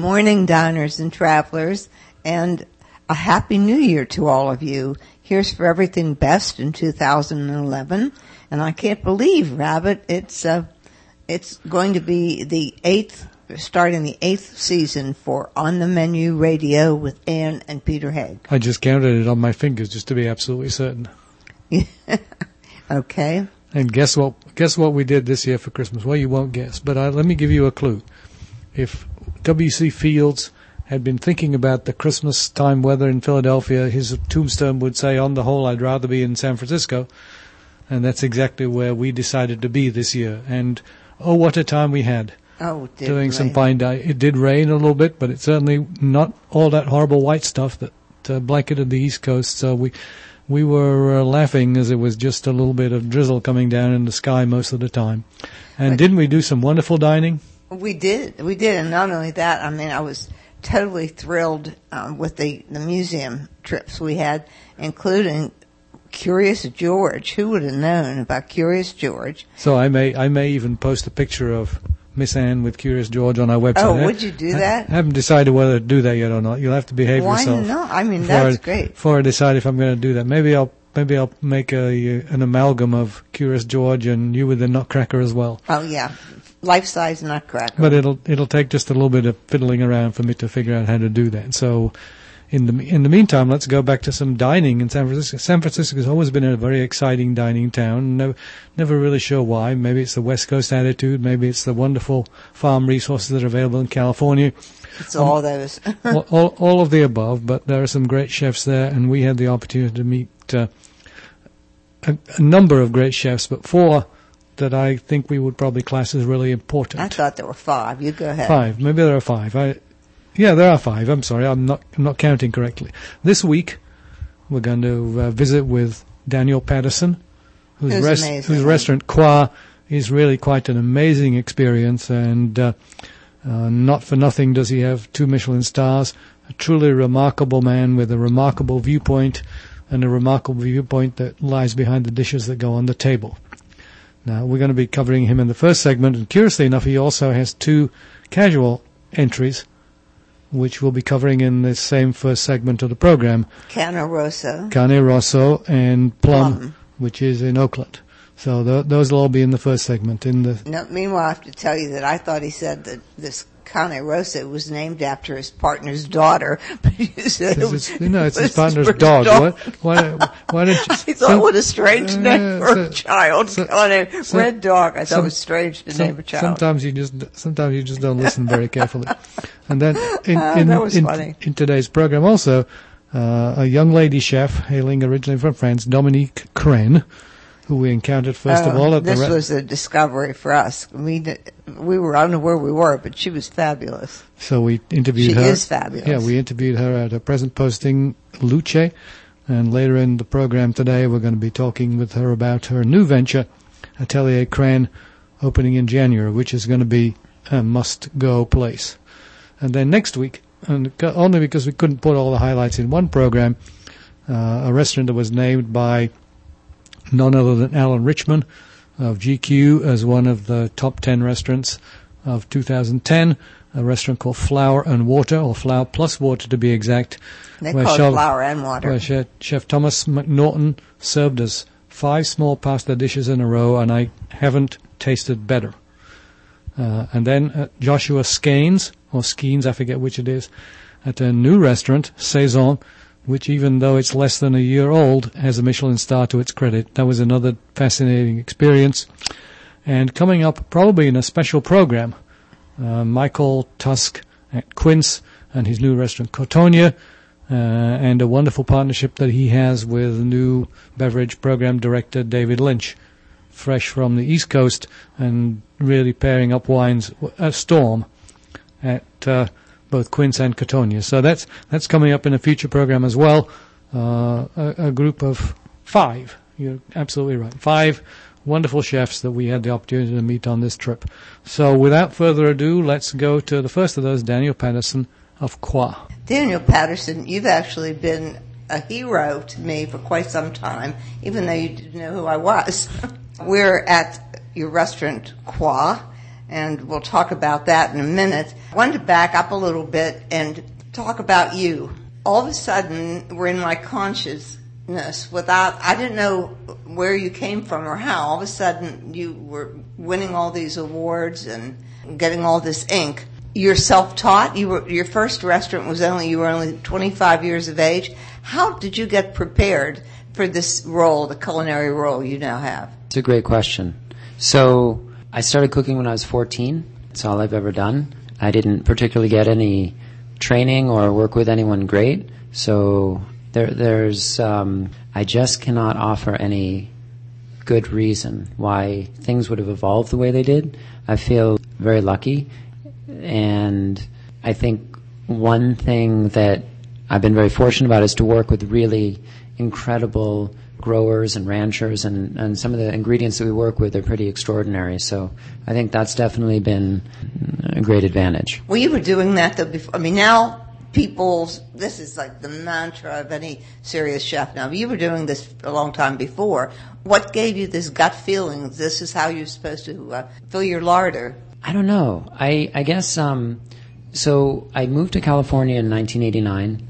morning, diners and travelers, and a happy new year to all of you. Here's for everything best in 2011. And I can't believe, Rabbit, it's going to be starting the 8th season for On the Menu Radio with Ann and Peter Haig. I just counted it on my fingers just to be absolutely certain. Okay. And guess what we did this year for Christmas? Well, you won't guess, but let me give you a clue. If W.C. Fields had been thinking about the Christmas time weather in Philadelphia, his tombstone would say, on the whole, I'd rather be in San Francisco. And that's exactly where we decided to be this year. And, oh, what a time we had. Oh, it did doing rain. some fine dining. It did rain a little bit, but it's certainly not all that horrible white stuff that blanketed the East Coast. So we were laughing as it was just a little bit of drizzle coming down in the sky most of the time. And didn't we do some wonderful dining? We did, and not only that, I mean, I was totally thrilled with the museum trips we had, including Curious George. Who would have known about Curious George? So I may even post a picture of Miss Ann with Curious George on our website. Oh, would you do that? I haven't decided whether to do that yet or not. You'll have to behave yourself. Why not? I mean, that's great. Before I decide if I'm going to do that, maybe I'll make an amalgam of Curious George and you with the Nutcracker as well. Oh yeah, life-size Nutcracker. But it'll take just a little bit of fiddling around for me to figure out how to do that. So in the meantime, let's go back to some dining in San Francisco. San Francisco has always been a very exciting dining town. Never really sure why. Maybe it's the West Coast attitude. Maybe it's the wonderful farm resources that are available in California. It's all those. all of the above, but there are some great chefs there, and we had the opportunity to meet a number of great chefs, but 4 that I think we would probably class as really important. I thought there were 5. You go ahead. 5. Maybe there are 5. Yeah, there are 5. I'm sorry, I'm not counting correctly. This week, we're going to visit with Daniel Patterson, whose restaurant Qua is really quite an amazing experience, and not for nothing does he have 2 Michelin stars. A truly remarkable man with a remarkable viewpoint, and a remarkable viewpoint that lies behind the dishes that go on the table. Now, we're going to be covering him in the first segment, and curiously enough, he also has 2 casual entries, which we'll be covering in the same first segment of the program. Cane Rosso and Plum, which is in Oakland. So those will all be in the first segment. Meanwhile, I have to tell you that I thought he said that this Cane Rosso was named after his partner's daughter, but you said it's his partner's dog. Why don't you? I thought, what a strange name for a child. Red Dog. I thought it was strange to name a child. Sometimes you just don't listen very carefully. And then in today's program also, a young lady chef hailing originally from France, Dominique Crenn, who we encountered first of all at this was a discovery for us. We were, I don't know where we were, but she was fabulous. So we interviewed her. She is fabulous. Yeah, we interviewed her at a present posting, Luce, and later in the program today we're going to be talking with her about her new venture, Atelier Crenn, opening in January, which is going to be a must-go place. And then next week, and only because we couldn't put all the highlights in one program, a restaurant that was named by none other than Alan Richman of GQ as one of the top 10 restaurants of 2010, a restaurant called Flour and Water, or Flour Plus Water to be exact. They call it Flour and Water. Where Chef Thomas McNaughton served us 5 small pasta dishes in a row, and I haven't tasted better. And then Joshua Skeins, or Skeens, I forget which it is, at a new restaurant, Saison, which even though it's less than a year old, has a Michelin star to its credit. That was another fascinating experience. And coming up probably in a special program, Michael Tusk at Quince and his new restaurant Cotonia, and a wonderful partnership that he has with new beverage program director David Lynch, fresh from the East Coast and really pairing up wines, a storm at both Quince and Cotonia. So that's coming up in a future program as well. A group of 5. You're absolutely right. 5 wonderful chefs that we had the opportunity to meet on this trip. So without further ado, let's go to the first of those, Daniel Patterson of Qua. Daniel Patterson, you've actually been a hero to me for quite some time, even though you didn't know who I was. We're at your restaurant, Qua, and we'll talk about that in a minute. I wanted to back up a little bit and talk about you. All of a sudden, we're in my consciousness I didn't know where you came from or how. All of a sudden, you were winning all these awards and getting all this ink. You're self-taught. Your first restaurant you were only 25 years of age. How did you get prepared for this role, the culinary role you now have? It's a great question. So I started cooking when I was 14. That's all I've ever done. I didn't particularly get any training or work with anyone great. So I just cannot offer any good reason why things would have evolved the way they did. I feel very lucky. And I think one thing that I've been very fortunate about is to work with really incredible growers and ranchers, and some of the ingredients that we work with are pretty extraordinary. So I think that's definitely been a great advantage. Well, you were doing that though before. I mean, now this is like the mantra of any serious chef now. You were doing this a long time before. What gave you this gut feeling this is how you're supposed to fill your larder? I don't know. I guess, so I moved to California in 1989,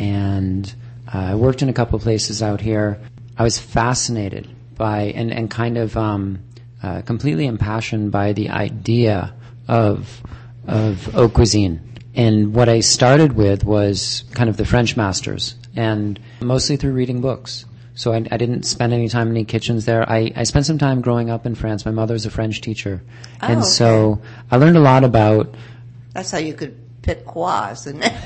and I worked in a couple of places out here. I was fascinated by and kind of completely impassioned by the idea of haute cuisine. And what I started with was kind of the French masters, and mostly through reading books. So I didn't spend any time in any kitchens there. I spent some time growing up in France. My mother's a French teacher. And so I learned a lot about... That's how you could pick quoi, isn't it?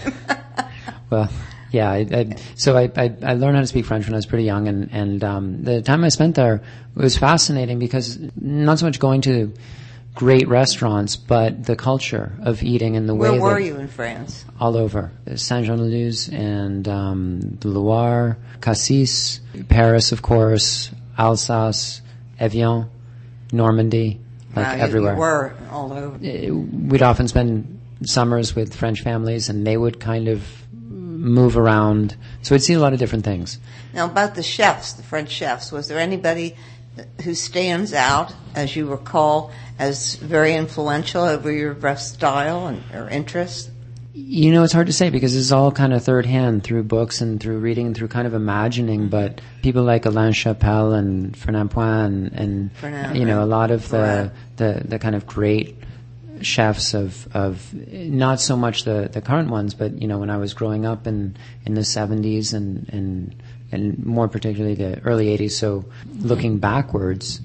Well, yeah. So I learned how to speak French when I was pretty young, and the time I spent there was fascinating because not so much going to great restaurants, but the culture of eating and the way. Where were you in France? All over. Saint-Jean-de-Luz and the Loire, Cassis, Paris, of course, Alsace, Evian, Normandy, everywhere. You were all over. We'd often spend summers with French families, and they would kind of move around. So we'd see a lot of different things. Now, about the chefs, the French chefs, was there anybody who stands out, as you recall, as very influential over your style or interest? You know, it's hard to say because it's all kind of third hand through books and through reading and through kind of imagining. But people like Alain Chapelle and Fernand Point and you know, a lot of the kind of great chefs of not so much the current ones, but you know, when I was growing up in the 70s and more particularly the early 80s. So looking backwards,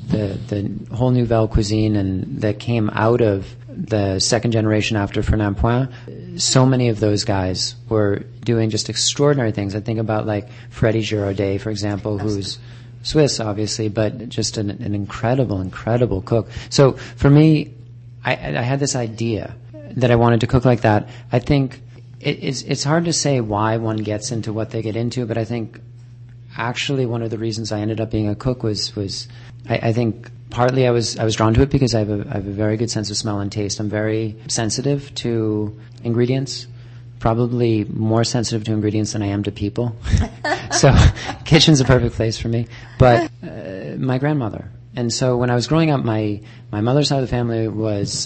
the whole Nouvelle Cuisine and that came out of the second generation after Fernand Point, so many of those guys were doing just extraordinary things. I think about like Freddy Giraudet, for example, who's Swiss, obviously, but just an incredible cook. So for me, I had this idea that I wanted to cook like that. I think it's hard to say why one gets into what they get into, but I think actually one of the reasons I ended up being a cook was I think partly I was drawn to it because I have a very good sense of smell and taste. I'm very sensitive to ingredients, probably more sensitive to ingredients than I am to people. So kitchen's a perfect place for me. But my grandmother. And so when I was growing up, my mother's side of the family was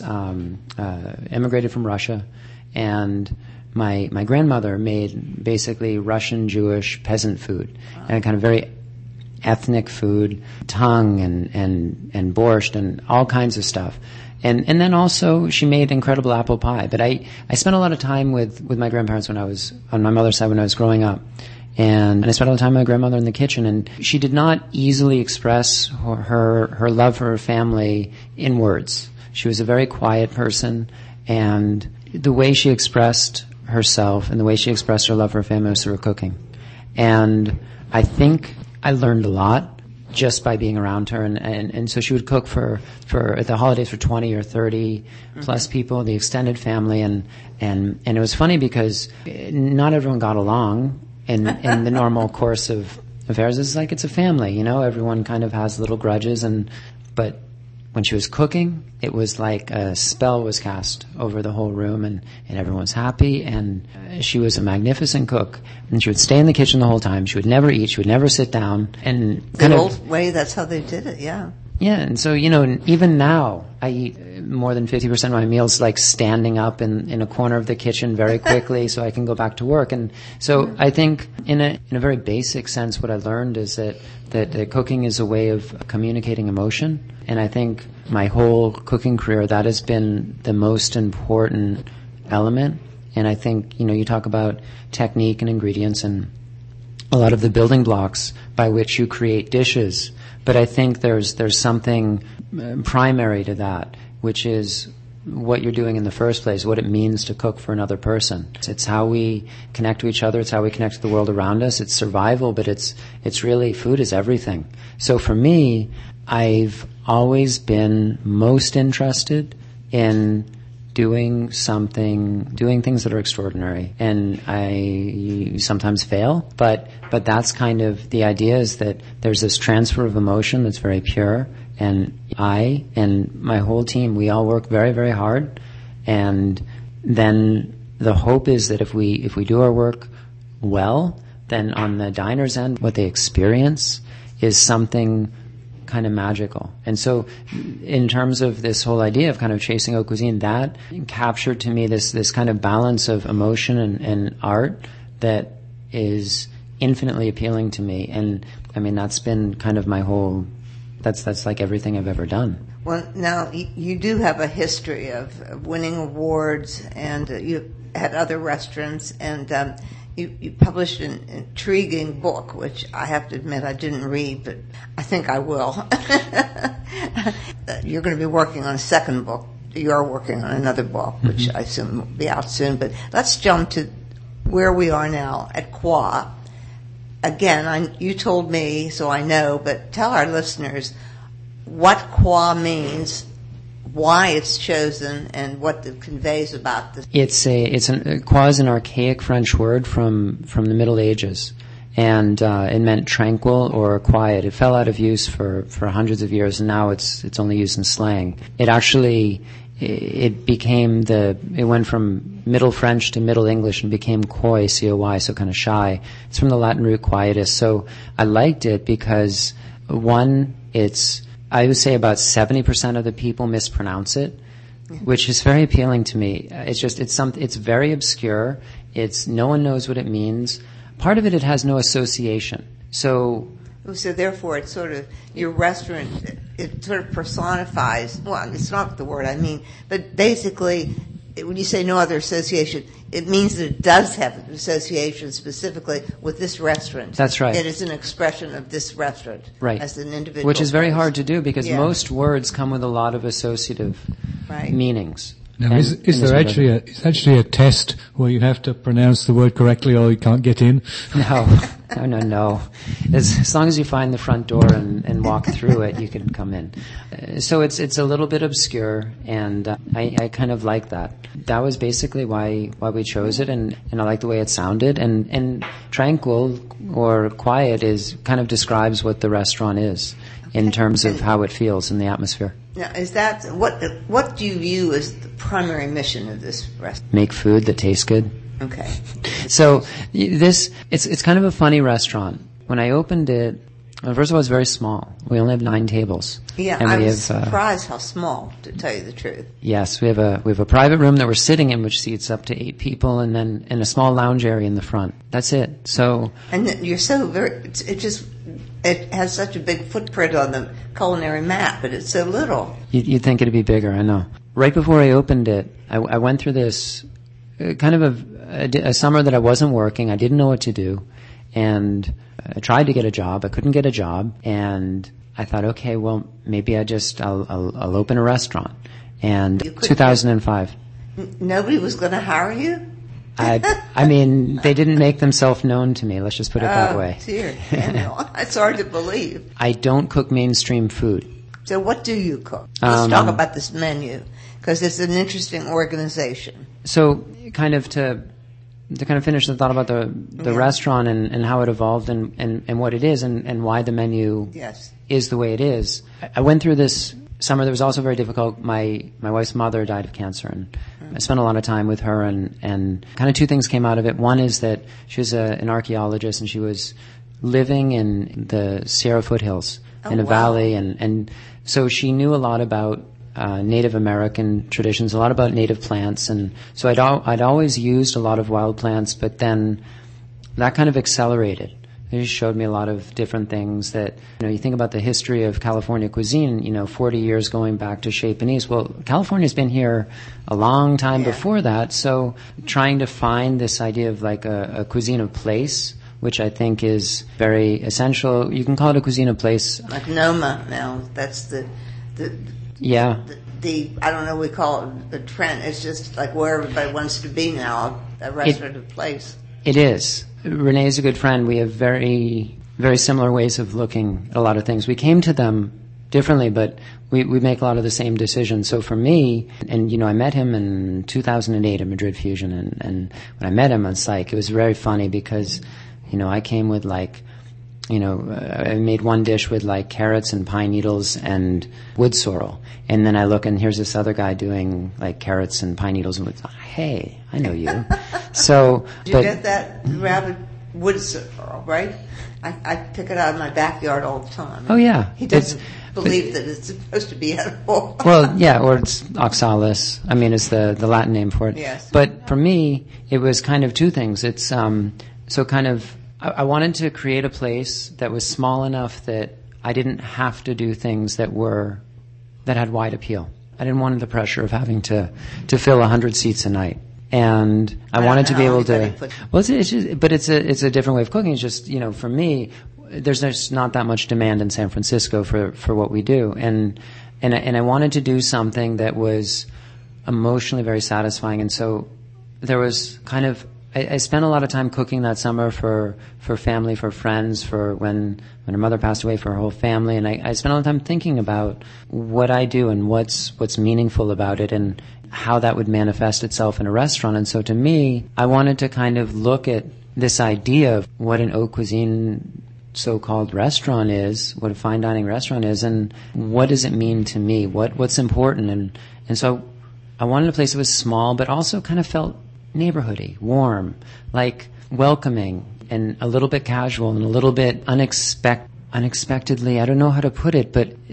immigrated from Russia, and my grandmother made basically Russian Jewish peasant food, and kind of very ethnic food, tongue and borscht and all kinds of stuff. And then also she made incredible apple pie. But I spent a lot of time with my grandparents when I was on my mother's side when I was growing up. And I spent all the time with my grandmother in the kitchen, and she did not easily express her love for her family in words. She was a very quiet person, and the way she expressed herself and the way she expressed her love for her family was through cooking. And I think I learned a lot just by being around her, and so she would cook for at the holidays for 20 or 30 plus people, the extended family, and it was funny because not everyone got along in the normal course of affairs. It's like it's a family, you know, everyone kind of has little grudges, but when she was cooking, it was like a spell was cast over the whole room, and everyone was happy, and she was a magnificent cook, and she would stay in the kitchen the whole time. She would never eat, she would never sit down, and the old way, that's how they did it, yeah. Yeah, and so, even now, I eat more than 50% of my meals like standing up in a corner of the kitchen very quickly so I can go back to work. And so I think in a very basic sense, what I learned is that cooking is a way of communicating emotion. And I think my whole cooking career, that has been the most important element. And I think, you talk about technique and ingredients and a lot of the building blocks by which you create dishes. But I think there's something primary to that, which is what you're doing in the first place, what it means to cook for another person. It's how we connect to each other. It's how we connect to the world around us. It's survival, but it's really, food is everything. So for me, I've always been most interested in doing things that are extraordinary. And I sometimes fail, but that's kind of the idea, is that there's this transfer of emotion that's very pure. And I and my whole team, we all work very, very hard. And then the hope is that if we do our work well, then on the diner's end, what they experience is something kind of magical. And so in terms of this whole idea of kind of chasing haute cuisine, that captured to me this kind of balance of emotion and art that is infinitely appealing to me. And I mean, that's been kind of my whole, that's like everything I've ever done. Well, now you do have a history of winning awards, and you had other restaurants, and you published an intriguing book, which I have to admit I didn't read, but I think I will. You're going to be working on a second book. You are working on another book, which I assume will be out soon. But let's jump to where we are now at Croix. Again, you told me, so I know, but tell our listeners what Croix means, why it's chosen, and what it conveys about this. Croix is an archaic French word from the Middle Ages, and it meant tranquil or quiet. It fell out of use for hundreds of years, and now it's only used in slang. It actually it went from Middle French to Middle English and became coy, C-O-Y, so kind of shy. It's from the Latin root quietus. So I liked it because, one, I would say about 70% of the people mispronounce it, which is very appealing to me. It's very obscure. No one knows what it means. Part of it has no association. So therefore it's sort of, your restaurant, it sort of personifies, well, it's not the word I mean, but basically, when you say no other association, it means that it does have an association specifically with this restaurant. That's right. It is an expression of this restaurant, right, as an individual. Which is very hard to do because most words come with a lot of associative meanings. Now, is there actually a test where you have to pronounce the word correctly or you can't get in? No. As long as you find the front door and walk through it, you can come in. So it's a little bit obscure, and I kind of like that. That was basically why we chose it, and I like the way it sounded. And tranquil or quiet kind of describes what the restaurant is in terms of how it feels in the atmosphere. Now, is that what do you view as the primary mission of this restaurant? Make food that tastes good. Okay. So it's kind of a funny restaurant. When I opened it, first of all, it's very small. We only have 9 tables. Yeah, and I was surprised how small, to tell you the truth. Yes, we have a private room that we're sitting in, which seats up to 8 people, and then in a small lounge area in the front. That's it. So. And you're so it has such a big footprint on the culinary map, but it's so little. You'd think it'd be bigger, I know. Right before I opened it, I went through this kind of a summer that I wasn't working. I didn't know what to do, and I tried to get a job. I couldn't get a job, and I thought, okay, well, maybe I'll open a restaurant. And 2005. Nobody was going to hire you? I mean, they didn't make themselves known to me. Let's just put it that way. Dear Daniel, it's hard to believe. I don't cook mainstream food. So what do you cook? Let's talk about this menu, because it's an interesting organization. So kind of to finish the thought about the restaurant and how it evolved and what it is and why the menu is the way it is. I went through this summer that was also very difficult. My wife's mother died of cancer, and I spent a lot of time with her, and kind of 2 things came out of it. One is that she was an archaeologist, and she was living in the Sierra foothills in a valley, and so she knew a lot about Native American traditions, a lot about native plants, and so I'd always used a lot of wild plants, but then that kind of accelerated. It showed me a lot of different things that, you think about the history of California cuisine, 40 years going back to Chez Panisse. Well, California's been here a long time before that, so trying to find this idea of like a cuisine of place, which I think is very essential. You can call it a cuisine of place. Like Noma now, that's the I don't know, we call it the trend. It's just like where everybody wants to be now, a restaurant of place. It is. Renee is a good friend. We have very, very similar ways of looking at a lot of things. We came to them differently, but we make a lot of the same decisions. So for me, and I met him in 2008 at Madrid Fusion, and when I met him, it was very funny because, I came with I made one dish with like carrots and pine needles and wood sorrel. And then I look and here's this other guy doing like carrots and pine needles and wood sorrel. Hey, I know you. So, Did you get that rabbit wood sorrel, right? I pick it out of my backyard all the time. Oh yeah. He doesn't believe that it's supposed to be edible. Well, yeah, or it's oxalis. I mean, it's the Latin name for it. Yes. But for me, it was kind of two things. It's, so kind of, I wanted to create a place that was small enough that I didn't have to do things that had wide appeal. I didn't want the pressure of having to fill 100 seats a night. And I wanted to be able to, well, it's a different way of cooking. It's just, for me, there's just not that much demand in San Francisco for what we do. And I wanted to do something that was emotionally very satisfying. And so there was kind of, I spent a lot of time cooking that summer for family, for friends, for when her mother passed away, for her whole family, and I spent a lot of time thinking about what I do and what's meaningful about it and how that would manifest itself in a restaurant. And so to me, I wanted to kind of look at this idea of what an haute cuisine so-called restaurant is, what a fine dining restaurant is, and what does it mean to me? What's important? And so I wanted a place that was small, but also kind of felt neighborhoody, warm, like welcoming, and a little bit casual and a little bit unexpectedly, I don't know how to put it, but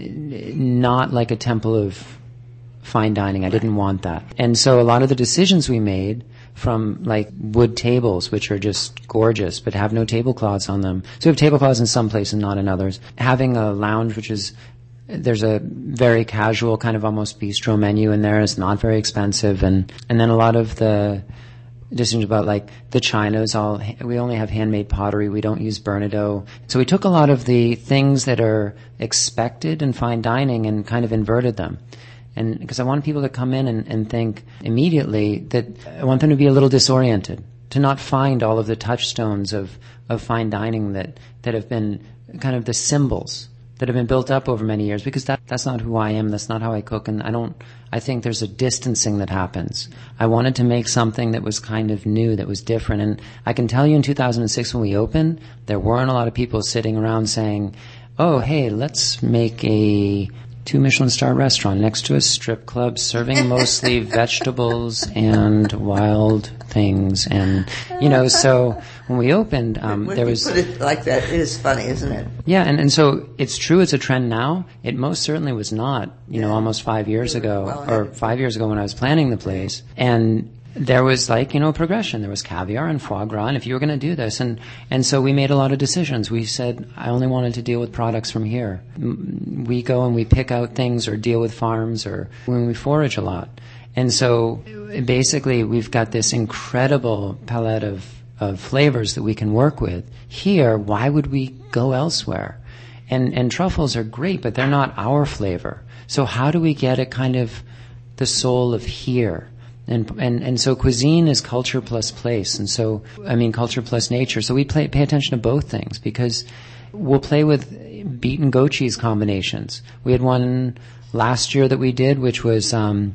not like a temple of fine dining. I didn't want that. And so a lot of the decisions we made, from like wood tables, which are just gorgeous, but have no tablecloths on them. So we have tablecloths in some places, not in others. Having a lounge, there's a very casual kind of almost bistro menu in there. It's not very expensive. And then a lot of the decisions about like the china is we only have handmade pottery. We don't use Bernardaud. So we took a lot of the things that are expected in fine dining and kind of inverted them. And because I want people to come in and think immediately that I want them to be a little disoriented, to not find all of the touchstones of fine dining that have been kind of the symbols that have been built up over many years, because that's not who I am, that's not how I cook, and I think there's a distancing that happens. I wanted to make something that was kind of new, that was different, and I can tell you in 2006 when we opened, there weren't a lot of people sitting around saying, oh, hey, let's make a 2 Michelin star restaurant next to a strip club serving mostly vegetables and wild things. And, so when we opened, there was... When you put it like that, it is funny, isn't it? Yeah, and so it's true it's a trend now. It most certainly was not, almost 5 years ago, or 5 years ago when I was planning the place. And there was progression. There was caviar and foie gras, and if you were going to do this, and so we made a lot of decisions. We said, I only wanted to deal with products from here. We go and we pick out things or deal with farms or when we forage a lot. And so basically we've got this incredible palette of flavors that we can work with. Here, why would we go elsewhere? And truffles are great, but they're not our flavor. So how do we get a kind of the soul of here? And so cuisine is culture plus place, and so, culture plus nature. So we pay attention to both things, because we'll play with beet and goat cheese combinations. We had one last year that we did, which was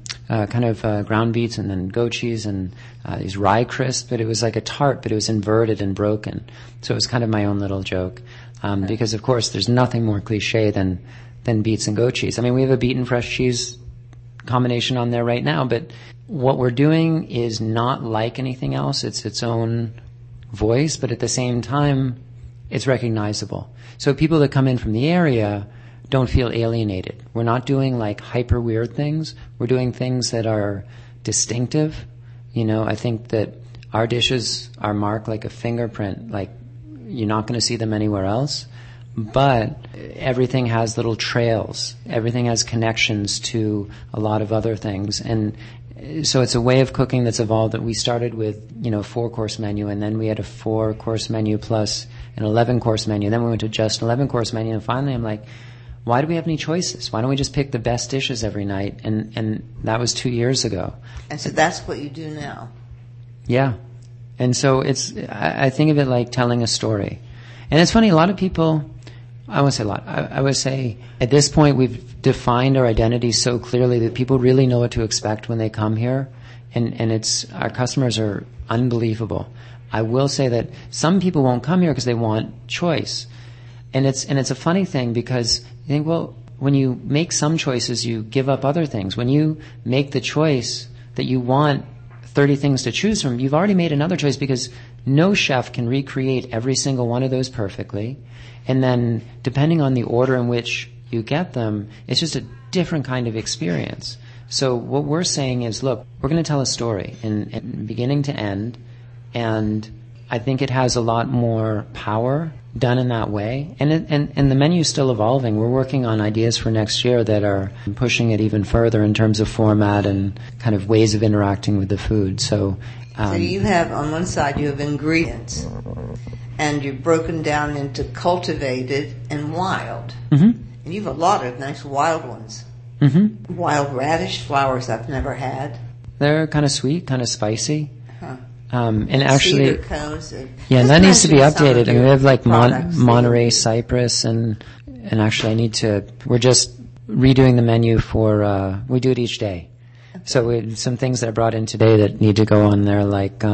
ground beets and then goat cheese and these rye crisps, but it was like a tart, but it was inverted and broken. So it was kind of my own little joke, because of course there's nothing more cliche than beets and goat cheese. We have a beet and fresh cheese combination on there right now, but what we're doing is not like anything else. It's its own voice, but at the same time, it's recognizable. So people that come in from the area don't feel alienated. We're not doing like hyper weird things. We're doing things that are distinctive. I think that our dishes are marked like a fingerprint, like you're not going to see them anywhere else. But everything has little trails. Everything has connections to a lot of other things. And so it's a way of cooking that's evolved. That we started with, 4-course menu, and then we had a 4-course menu plus an 11-course menu. Then we went to just an 11-course menu, and finally I'm like, why do we have any choices? Why don't we just pick the best dishes every night? And that was 2 years ago. And so that's what you do now. Yeah. And so I think of it like telling a story. And it's funny, a lot of people, I won't say a lot, I would say at this point we've defined our identity so clearly that people really know what to expect when they come here. And our customers are unbelievable. I will say that some people won't come here because they want choice. And it's a funny thing because you think, well, when you make some choices, you give up other things. When you make the choice that you want 30 things to choose from, you've already made another choice because no chef can recreate every single one of those perfectly. And then depending on the order in which you get them, it's just a different kind of experience. So what we're saying is, look, we're going to tell a story in beginning to end, and I think it has a lot more power done in that way. And the menu's still evolving. We're working on ideas for next year that are pushing it even further in terms of format and kind of ways of interacting with the food. So you have, on one side, you have ingredients, and you're broken down into cultivated and wild. Mm-hmm. And you have a lot of nice wild ones. Mm-hmm. Wild radish flowers I've never had. They're kind of sweet, kind of spicy. Huh. And actually, cedar cones. Yeah, and that needs to be updated. I mean, we have like products, Monterey cypress, and actually we're just redoing the menu for, we do it each day. Okay. So some things that I brought in today that need to go on there, like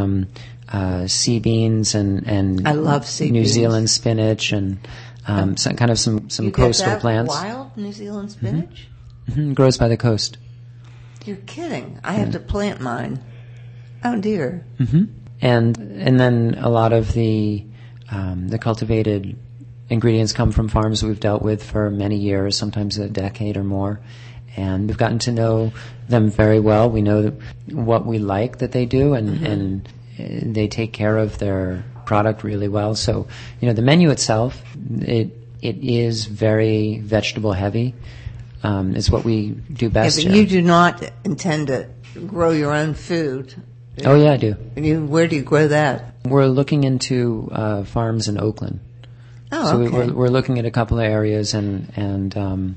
sea beans and I love sea New beans. Zealand spinach and some you coastal get that plants. Wild New Zealand spinach? Mm-hmm. Grows by the coast. You're kidding. I have to plant mine. Oh dear. Mm-hmm. And then a lot of the cultivated ingredients come from farms we've dealt with for many years, sometimes a decade or more. And we've gotten to know them very well. We know what we like that they do, and they take care of their product really well. So, the menu itself, it is very vegetable heavy. Is what we do best. Yeah, but you do not intend to grow your own food. Oh yeah, I do. Where do you grow that? We're looking into farms in Oakland. Oh, so okay. we're looking at a couple of areas, and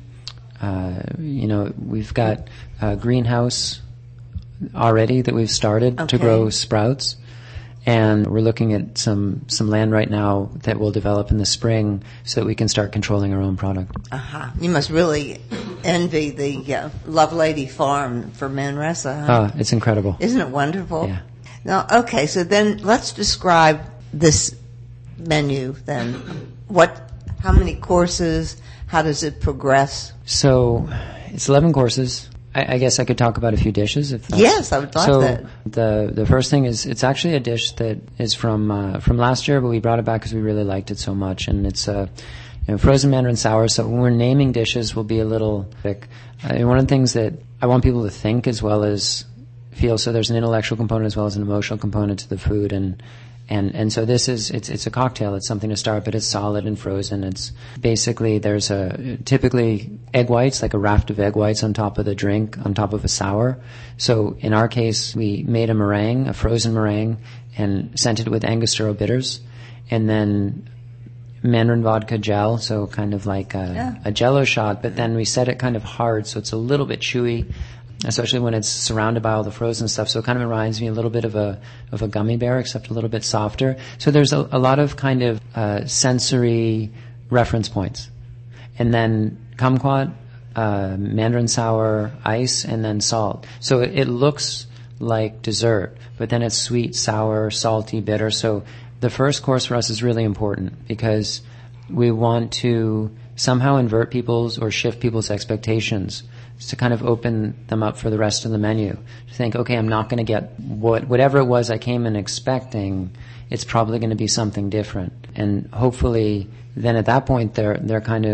we've got a greenhouse already that we've started to grow sprouts, and we're looking at some land right now that will develop in the spring so that we can start controlling our own product. You must really envy the Love Lady Farm for Manresa. Huh? It's incredible. Isn't it wonderful? Yeah. Now, okay, so then let's describe this menu then. How many courses? How does it progress? So it's 11 courses. I guess I could talk about a few dishes. Yes, I would love that. So the first thing is, it's actually a dish that is from last year, but we brought it back because we really liked it so much, and it's frozen mandarin sour. So when we're naming dishes, we'll be a little thick. One of the things that I want people to think as well as feel. So there's an intellectual component as well as an emotional component to the food, and so this is it's a cocktail. It's something to start, but it's solid and frozen. It's basically there's typically egg whites, like a raft of egg whites on top of the drink, on top of a sour. So in our case, we made a meringue, a frozen meringue, and scented it with Angostura bitters, and then Mandarin vodka gel, so kind of like a Jello shot. But then we set it kind of hard, so it's a little bit chewy, especially when it's surrounded by all the frozen stuff. So it kind of reminds me a little bit of a gummy bear, except a little bit softer. So there's a lot of kind of sensory reference points. And then kumquat, mandarin sour, ice, and then salt. So it looks like dessert, but then it's sweet, sour, salty, bitter. So the first course for us is really important because we want to somehow invert people's or shift people's expectations, to kind of open them up for the rest of the menu. To think, okay, I'm not going to get whatever it was I came in expecting. It's probably going to be something different. And hopefully then at that point they're kind of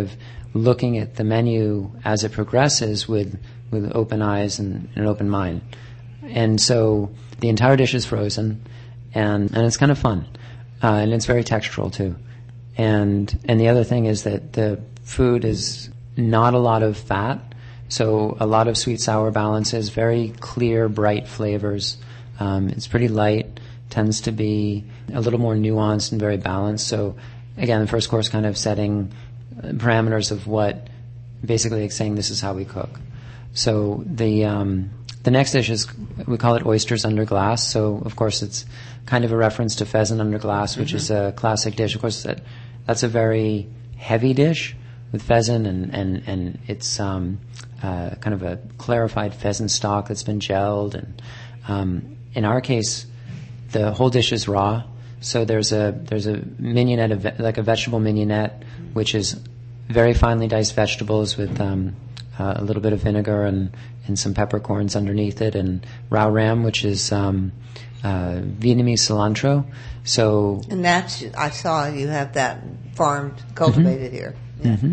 looking at the menu as it progresses with open eyes and an open mind. And so the entire dish is frozen, and it's kind of fun. And it's very textural too. And the other thing is that the food is not a lot of fat, so a lot of sweet-sour balances, very clear, bright flavors. It's pretty light, tends to be a little more nuanced and very balanced. So again, the first course kind of setting parameters of what, basically like saying this is how we cook. So the next dish is, we call it oysters under glass. So of course it's kind of a reference to pheasant under glass, which is a classic dish. Of course that's a very heavy dish with pheasant, and it's kind of a clarified pheasant stock that's been gelled. And in our case, the whole dish is raw. So there's a mignonette, like a vegetable mignonette, which is very finely diced vegetables with a little bit of vinegar and some peppercorns underneath it, and rau ram, which is Vietnamese cilantro. So, and that's, I saw you have that farmed, cultivated here. Yeah. Mm-hmm.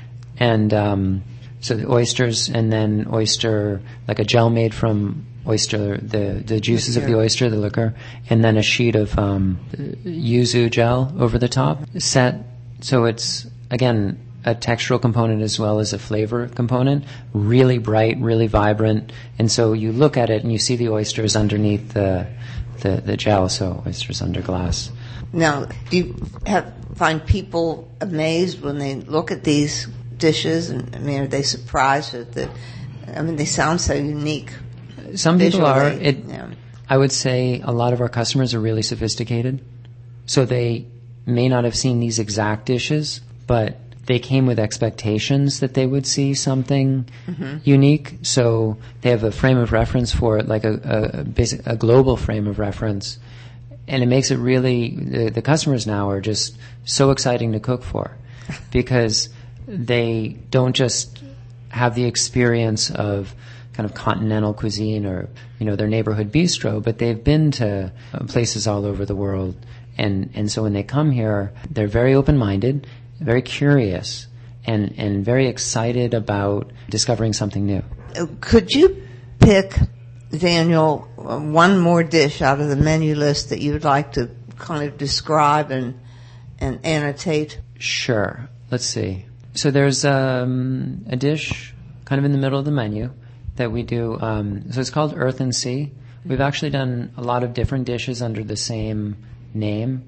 And so the oysters, and then oyster, like a gel made from oyster, the juices of the oyster, the liquor, and then a sheet of yuzu gel over the top. So it's, again, a textural component as well as a flavor component, really bright, really vibrant. And so you look at it and you see the oysters underneath the gel, so oysters under glass. Now, do you find people amazed when they look at these dishes? And I mean, are they surprised at they sound so unique. Some people are. Yeah. I would say a lot of our customers are really sophisticated. So they may not have seen these exact dishes, but they came with expectations that they would see something unique. So they have a frame of reference for it, like a global frame of reference. And it makes it really, the customers now are just so exciting to cook for, because they don't just have the experience of kind of continental cuisine or, their neighborhood bistro, but they've been to places all over the world. And so when they come here, they're very open-minded, very curious, and very excited about discovering something new. Could you pick, Daniel, one more dish out of the menu list that you would like to kind of describe and annotate? Sure. Let's see. So there's a dish kind of in the middle of the menu that we do. So it's called Earth and Sea. We've actually done a lot of different dishes under the same name.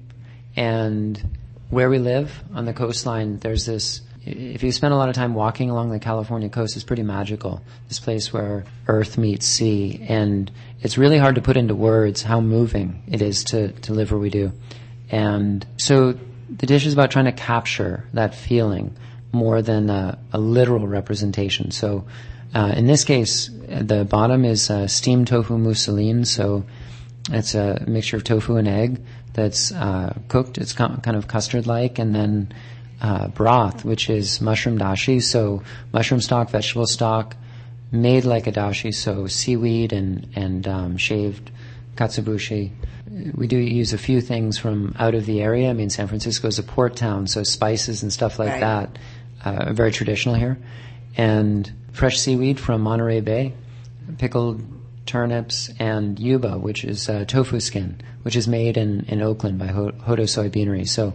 And where we live on the coastline, there's this, if you spend a lot of time walking along the California coast, it's pretty magical. This place where earth meets sea. And it's really hard to put into words how moving it is to live where we do. And so the dish is about trying to capture that feeling more than a literal representation. So in this case, the bottom is steamed tofu mousseline. So it's a mixture of tofu and egg that's cooked. It's kind of custard-like. And then broth, which is mushroom dashi. So mushroom stock, vegetable stock, made like a dashi. So seaweed and shaved katsuobushi. We do use a few things from out of the area. I mean, San Francisco is a port town, so spices and stuff like that are very traditional here. And fresh seaweed from Monterey Bay, pickled turnips, and yuba, which is tofu skin, which is made in Oakland by Hodo Soy Beanery. So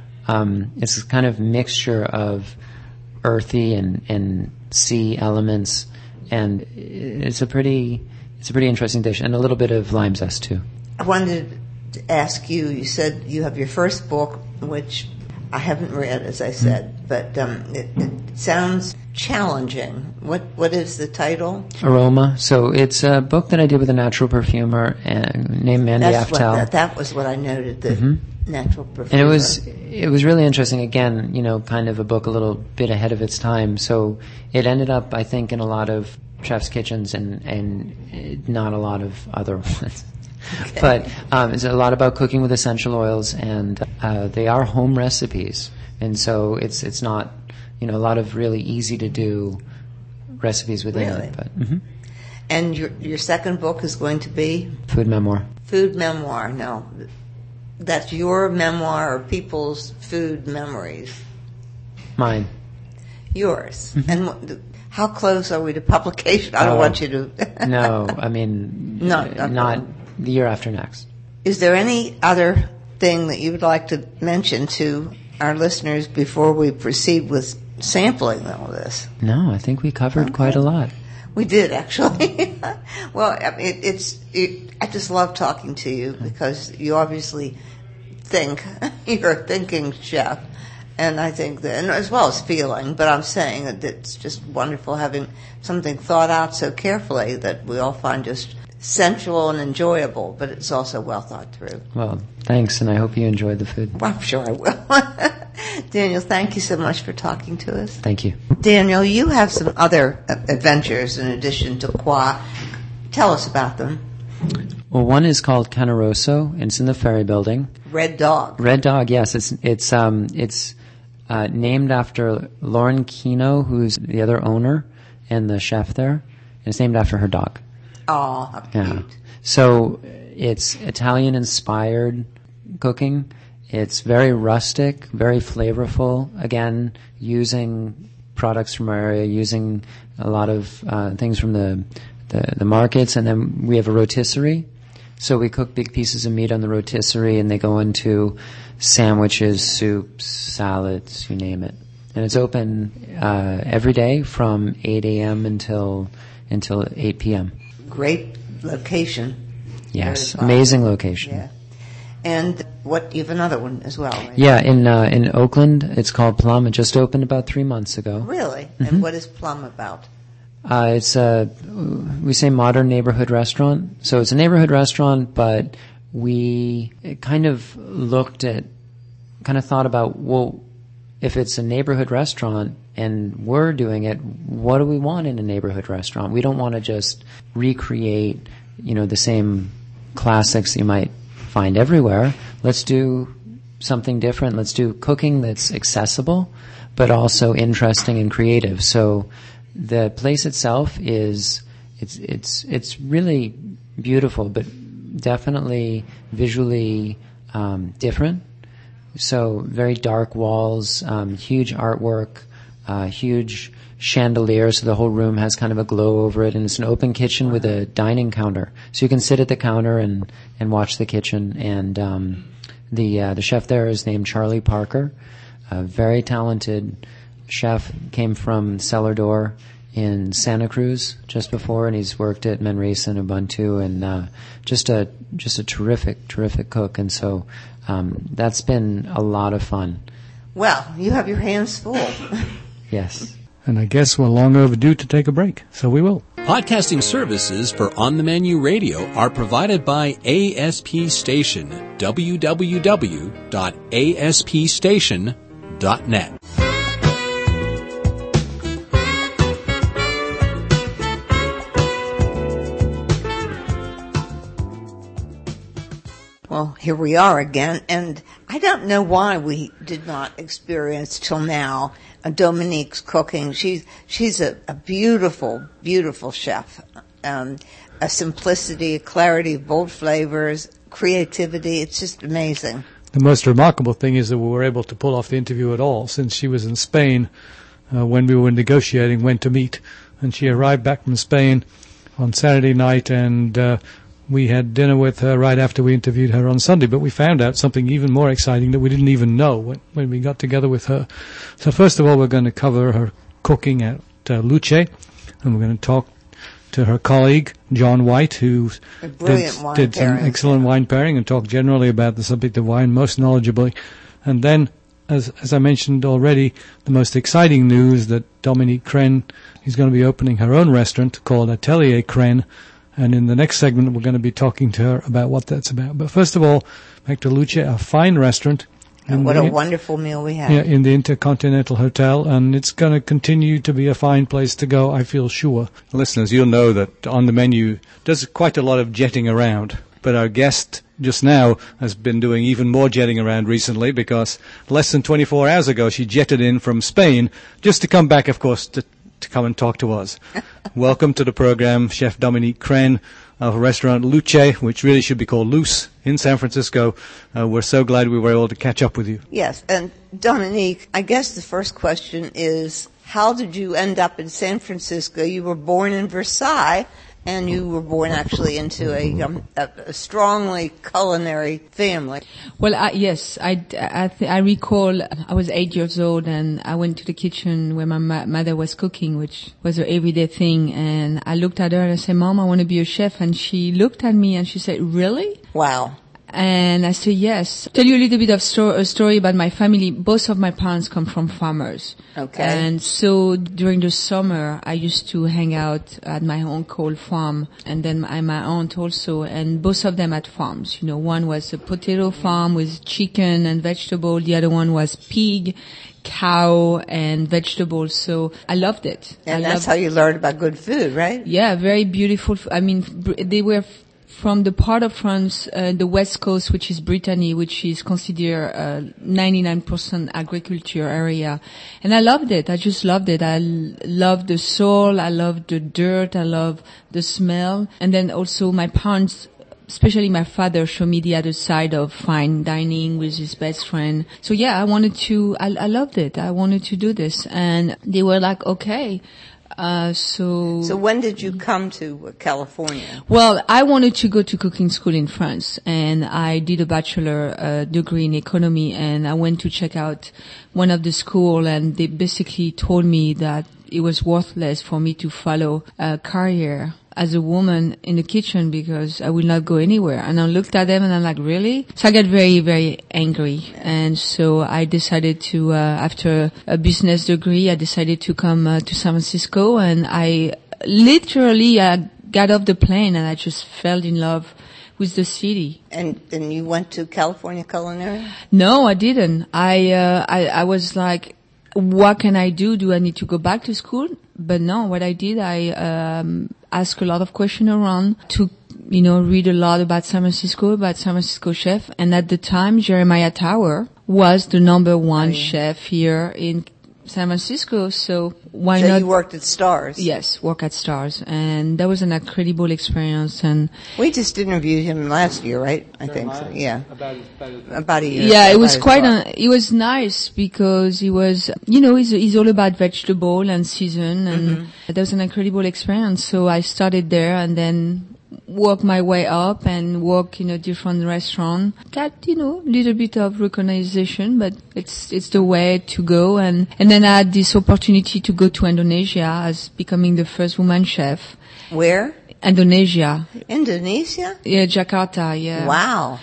it's a kind of mixture of earthy and sea elements, and it's a pretty interesting dish, and a little bit of lime zest too. I wanted to ask you, you said you have your first book, which I haven't read, as I said, but it sounds challenging. What is the title? Aroma. So it's a book that I did with a natural perfumer named Mandy Aftel. That was what I noted, the natural perfumer. And it was really interesting, again, kind of a book a little bit ahead of its time. So it ended up, I think, in a lot of chefs' kitchens and not a lot of other ones. Okay. But it's a lot about cooking with essential oils, and they are home recipes, and so it's not a lot of really easy to do recipes within it. But and your second book is going to be food memoir. Food memoir. No, that's your memoir or people's food memories. Mine. Yours. And how close are we to publication? I don't want you to... No, I mean, not the year after next. Is there any other thing that you would like to mention to our listeners before we proceed with sampling all this? No, I think we covered quite a lot. We did, actually. Well, I mean, I just love talking to you because you obviously think. You're a thinking chef. And I think that, and as well as feeling, but I'm saying that it's just wonderful having something thought out so carefully that we all find just sensual and enjoyable, but it's also well thought through. Well, thanks, and I hope you enjoyed the food. Well, I'm sure I will. Daniel, thank you so much for talking to us. Thank you. Daniel, you have some other adventures in addition to Kwa. Tell us about them. Well, one is called Canaroso, and it's in the Ferry Building. Red Dog. Red Dog, yes. It's named after Lauren Kino, who's the other owner and the chef there. And it's named after her dog. Oh, how cute. Yeah. So it's Italian-inspired cooking. It's very rustic, very flavorful. Again, using products from our area, using a lot of things from the markets. And then we have a rotisserie. So we cook big pieces of meat on the rotisserie, and they go into sandwiches, soups, salads, you name it. And it's open every day from 8 a.m. until 8 p.m. Great location. Yes, amazing location. Yeah. And you have another one as well, right? Yeah, in Oakland, it's called Plum. It just opened about 3 months ago. Really? Mm-hmm. And what is Plum about? It's we say modern neighborhood restaurant. So it's a neighborhood restaurant, but we kind of thought about, well, if it's a neighborhood restaurant and we're doing it, what do we want in a neighborhood restaurant? We don't want to just recreate, the same classics you might find everywhere. Let's do something different. Let's do cooking that's accessible, but also interesting and creative. So the place itself it's really beautiful, but definitely visually different. So very dark walls, huge artwork, huge chandelier, so the whole room has kind of a glow over it, and it's an open kitchen with a dining counter. So you can sit at the counter and watch the kitchen. And the chef there is named Charlie Parker, a very talented chef, came from Cellar Door in Santa Cruz just before, and he's worked at Manresa and Ubuntu, and just a terrific cook. And so that's been a lot of fun. Well, you have your hands full. Yes. And I guess we're long overdue to take a break, so we will. Podcasting services for On the Menu Radio are provided by ASP Station, www.aspstation.net. Well, here we are again, and I don't know why we did not experience till now Dominique's cooking. She's a beautiful, beautiful chef. A simplicity, a clarity, bold flavors, creativity. It's just amazing. The most remarkable thing is that we were able to pull off the interview at all, since she was in Spain when we were negotiating when to meet. And she arrived back from Spain on Saturday night, and we had dinner with her right after we interviewed her on Sunday, but we found out something even more exciting that we didn't even know when we got together with her. So first of all, we're going to cover her cooking at Luce, and we're going to talk to her colleague, John White, who did some excellent wine pairing, and talk generally about the subject of wine most knowledgeably. And then, as I mentioned already, the most exciting news that Dominique Crenn is going to be opening her own restaurant called Atelier Crenn. And in the next segment, we're going to be talking to her about what that's about. But first of all, back to Luce, a fine restaurant. And what a wonderful meal we had. Yeah, in the Intercontinental Hotel. And it's going to continue to be a fine place to go, I feel sure. Listeners, you'll know that On the Menu does quite a lot of jetting around. But our guest just now has been doing even more jetting around recently, because less than 24 hours ago, she jetted in from Spain just to come back, of course, to come and talk to us. Welcome to the program, Chef Dominique Crenn of restaurant Luce, which really should be called Luce, in San Francisco. We're so glad we were able to catch up with you. Yes, and Dominique, I guess the first question is, how did you end up in San Francisco? You were born in Versailles, and you were born actually into a strongly culinary family. Well, yes, I recall I was 8 years old and I went to the kitchen where my mother was cooking, which was an everyday thing. And I looked at her and I said, "Mom, I want to be a chef." And she looked at me and she said, "Really?" Wow. And I said, yes. Tell you a little bit of a story about my family. Both of my parents come from farmers. Okay. And so during the summer, I used to hang out at my uncle farm, and then my aunt also, and both of them had farms. You know, one was a potato farm with chicken and vegetable. The other one was pig, cow, and vegetables. So I loved it. And that's how you learned about good food, right? Yeah, very beautiful. I mean, they were from the part of France, the west coast, which is Brittany, which is considered 99% agriculture area. And I loved it. I just loved it. I loved the soil. I loved the dirt. I loved the smell. And then also my parents, especially my father, showed me the other side of fine dining with his best friend. So yeah, I loved it. I wanted to do this. And they were like, okay. So when did you come to California? Well, I wanted to go to cooking school in France, and I did a bachelor degree in economy, and I went to check out one of the school, and they basically told me that it was worthless for me to follow a career as a woman in the kitchen because I will not go anywhere. And I looked at them and I'm like, really? So I got very, very angry. And so I decided to, after a business degree, I decided to come to San Francisco, and I literally got off the plane and I just fell in love with the city. And you went to California Culinary? No, I didn't. I was like, what can I do? Do I need to go back to school? But no, what I did, I asked a lot of questions around to, read a lot about San Francisco chef. And at the time, Jeremiah Tower was the number one chef here in San Francisco. So why not? So you worked at Stars? Yes, work at Stars. And that was an incredible experience. And we just interviewed him last year, right? I think so. Yeah. About a year. Yeah, it was it was nice because he was, he's all about vegetable and season, and that was an incredible experience. So I started there and then work my way up and work in a different restaurant. Got, little bit of recognition, but it's the way to go. And then I had this opportunity to go to Indonesia as becoming the first woman chef. Where? Indonesia. Indonesia? Yeah, Jakarta, yeah. Wow.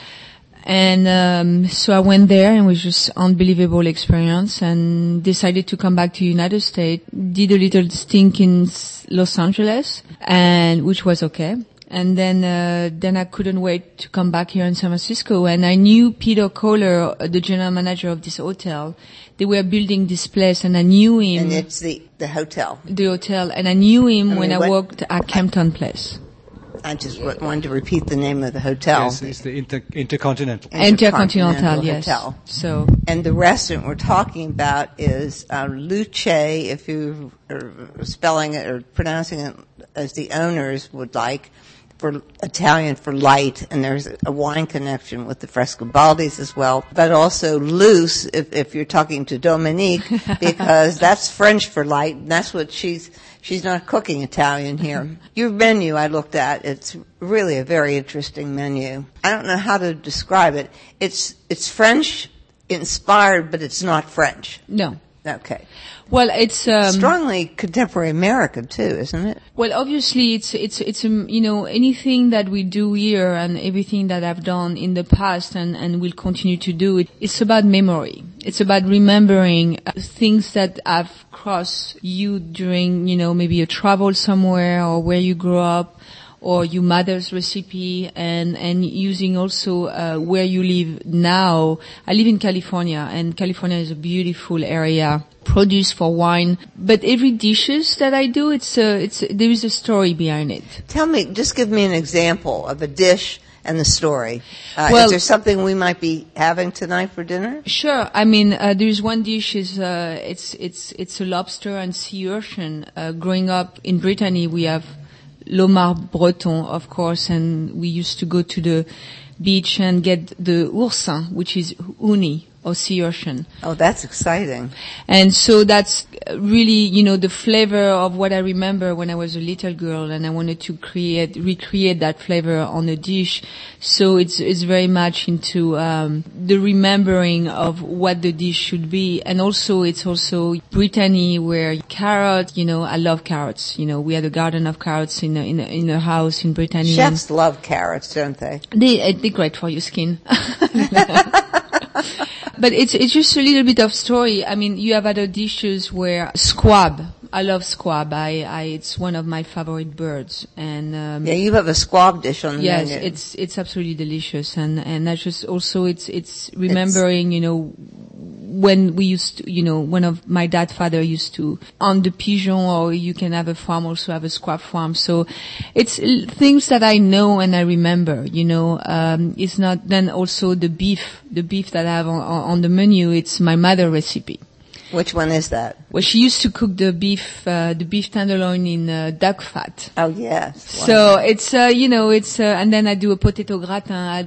And so I went there, and it was just unbelievable experience, and decided to come back to United States. Did a little stint in Los Angeles, and which was okay. And then I couldn't wait to come back here in San Francisco. And I knew Peter Kohler, the general manager of this hotel. They were building this place, and I knew him. And it's the hotel. The hotel. And I knew him when I worked at Campton Place. I just wanted to repeat the name of the hotel. Yes, it's the Intercontinental. Intercontinental, yes. Hotel. So. And the restaurant we're talking about is Luce, if you are spelling it or pronouncing it as the owners would like, for Italian for light, and there's a wine connection with the Frescobaldi's as well, but also Luce if you're talking to Dominique, because that's French for light, and that's what she's not cooking Italian here. Your menu I looked at, it's really a very interesting menu. I don't know how to describe it. It's French inspired, but it's not French. No. Okay. Well, it's strongly contemporary American too, isn't it? Well, obviously, it's anything that we do here and everything that I've done in the past and will continue to do it's about memory. It's about remembering things that have crossed you during, maybe a travel somewhere or where you grew up, or your mother's recipe, and using also where you live now. I live in California, and California is a beautiful area, produce for wine. But every dishes that I do, there is a story behind it. Just give me an example of a dish and the story. Well, is there something we might be having tonight for dinner? Sure. I mean, there's one dish it's a lobster and sea urchin. Growing up in Brittany, we have Lomar Breton, of course, and we used to go to the beach and get the oursin, which is uni, or sea ocean. Oh, that's exciting. And so that's really, the flavor of what I remember when I was a little girl, and I wanted to recreate that flavor on a dish. So it's very much into, the remembering of what the dish should be. And also, it's also Brittany, where carrots, I love carrots. We had a garden of carrots in a house in Brittany. Chefs love carrots, don't they? They're great for your skin. But it's just a little bit of story. I mean, you have other dishes where squab. I love squab. It's one of my favorite birds. And, yeah, you have a squab dish on the menu. Yes, it's absolutely delicious. And I just also, it's remembering, when we used to, one of my dad's father used to, on the pigeon, or you can have a farm, also have a squab farm. So it's things that I know and I remember, it's not, then also the beef that I have on the menu, it's my mother recipe. Which one is that? Well, she used to cook the beef tenderloin in duck fat. Oh, yes. So it's, and then I do a potato gratin.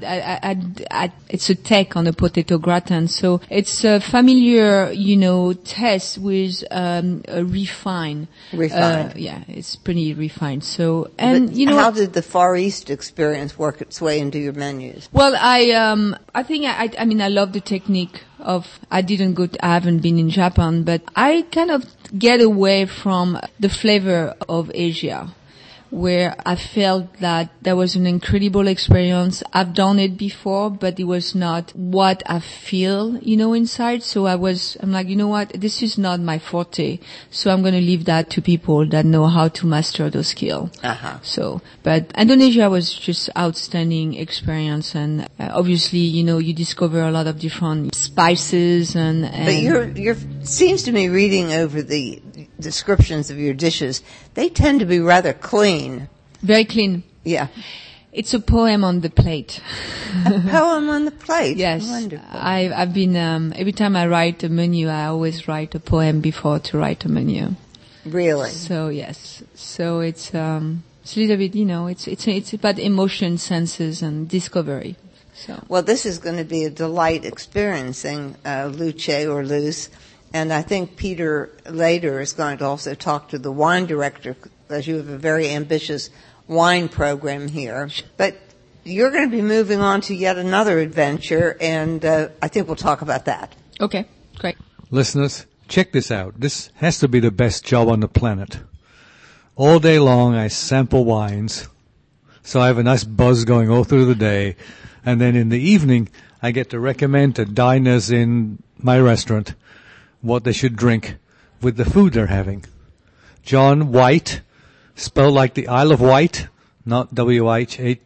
It's a take on a potato gratin. So it's a familiar, taste with, a refined. Yeah, it's pretty refined. So, and, but how did the Far East experience work its way into your menus? Well, I think I love the technique of, I haven't been in Japan, but I kind of get away from the flavor of Asia, where I felt that there was an incredible experience. I've done it before, but it was not what I feel, inside. So I'm like, you know what? This is not my forte. So I'm going to leave that to people that know how to master those skills. Uh-huh. So, but Indonesia was just outstanding experience. And obviously, you discover a lot of different spices and but you're seems to me, reading over the descriptions of your dishes, they tend to be rather clean. Very clean. Yeah. It's a poem on the plate. A poem on the plate? Yes. Wonderful. I've been, every time I write a menu, I always write a poem before to write a menu. Really? So yes. So it's a little bit, it's about emotion, senses, and discovery. So. Well, this is going to be a delight experiencing, Luce or Luce. And I think Peter later is going to also talk to the wine director, as you have a very ambitious wine program here. But you're going to be moving on to yet another adventure, and I think we'll talk about that. Okay, great. Listeners, check this out. This has to be the best job on the planet. All day long I sample wines, so I have a nice buzz going all through the day. And then in the evening, I get to recommend to diners in my restaurant what they should drink with the food they're having. John White, spelled like the Isle of Wight, not W-H-I-T.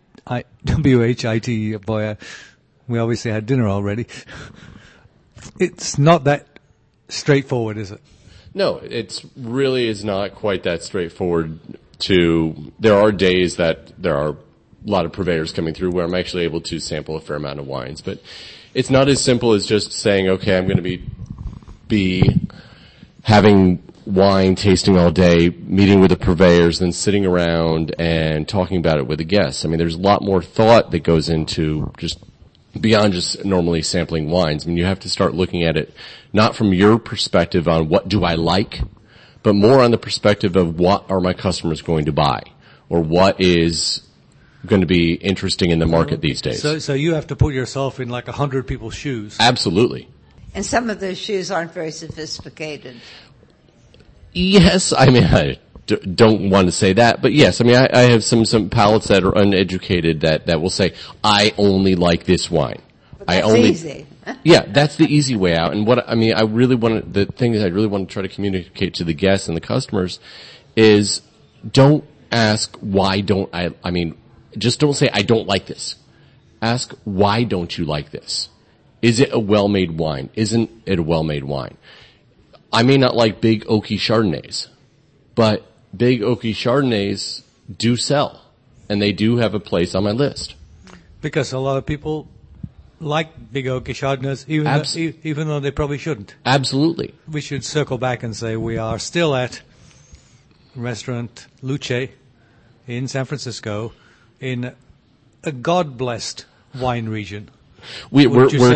Boy, we obviously had dinner already. It's not that straightforward, is it? No, it really is not quite that straightforward. There are days that there are a lot of purveyors coming through where I'm actually able to sample a fair amount of wines, but it's not as simple as just saying, okay, I'm going to be having wine tasting all day, meeting with the purveyors, then sitting around and talking about it with the guests. I mean, there's a lot more thought that goes into just beyond just normally sampling wines. I mean, you have to start looking at it not from your perspective on what do I like, but more on the perspective of what are my customers going to buy, or what is going to be interesting in the market these days. So you have to put yourself in like 100 people's shoes. Absolutely. And some of those shoes aren't very sophisticated. Yes, I mean, I don't want to say that, but yes, I mean, I have some palates that are uneducated that will say, I only like this wine. But that's easy. Yeah, that's the easy way out. And the thing that I really want to try to communicate to the guests and the customers is don't ask just don't say, I don't like this. Ask, why don't you like this? Is it a well-made wine? Isn't it a well-made wine? I may not like big oaky Chardonnays, but big oaky Chardonnays do sell, and they do have a place on my list. Because a lot of people like big oaky Chardonnays, even though they probably shouldn't. Absolutely. We should circle back and say we are still at Restaurant Luce in San Francisco in a God-blessed wine region. We're